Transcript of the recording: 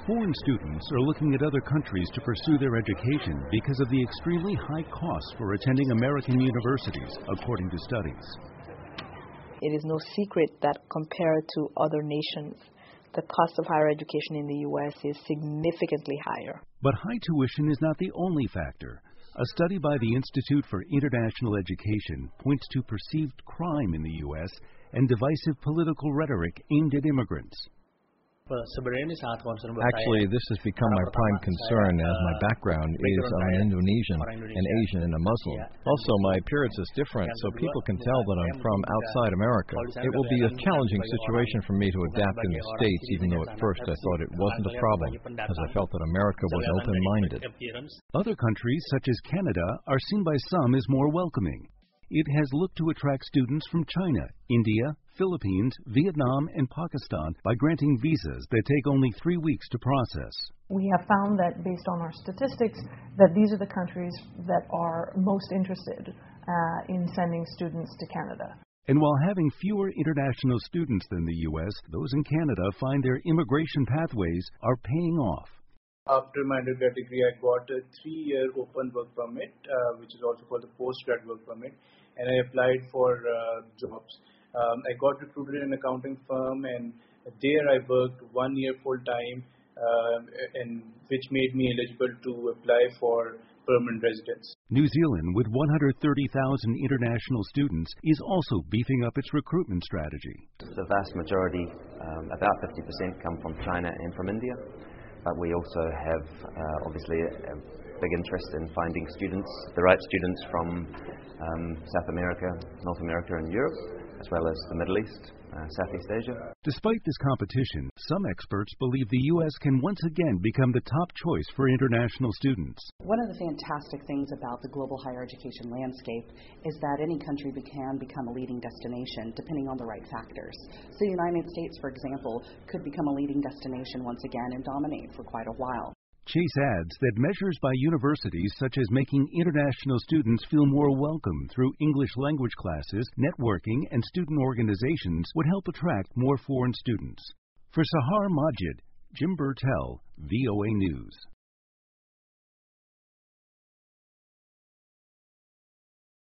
Foreign students are looking at other countries to pursue their education because of the extremely high costs for attending American universities, according to studies. It is no secret that compared to other nations, the cost of higher education in the U.S. is significantly higher. But high tuition is not the only factor. A study by the Institute for International Education points to perceived crime in the U.S. and divisive political rhetoric aimed at immigrants. Actually, this has become my prime concern, as my background is I'm Indonesian, an Asian, and a Muslim. Also, my appearance is different, so people can tell that I'm from outside America. It will be a challenging situation for me to adapt in the States, even though at first I thought it wasn't a problem, as I felt that America was open-minded. Other countries, such as Canada, are seen by some as more welcoming. It has looked to attract students from China, India, Philippines, Vietnam, and Pakistan by granting visas that take only 3 weeks to process. We have found that, based on our statistics, that these are the countries that are most interested in sending students to Canada. And while having fewer international students than the U.S., those in Canada find their immigration pathways are paying off. After my undergrad degree, I got a 3-year open work permit, which is also called the postgrad work permit, and I applied for jobs. I got recruited in an accounting firm, and there I worked 1 year full-time, and which made me eligible to apply for permanent residence. New Zealand, with 130,000 international students, is also beefing up its recruitment strategy. The vast majority, about 50%, come from China and from India. But we also have, obviously, a big interest in finding students, the right students from South America, North America and Europe, as well as the Middle East, Southeast Asia. Despite this competition, some experts believe the U.S. can once again become the top choice for international students. One of the fantastic things about the global higher education landscape is that any country can become a leading destination depending on the right factors. So the United States, for example, could become a leading destination once again and dominate for quite a while. Chase adds that measures by universities such as making international students feel more welcome through English language classes, networking, and student organizations would help attract more foreign students. For Sahar Majid, Jim Burtell, VOA News.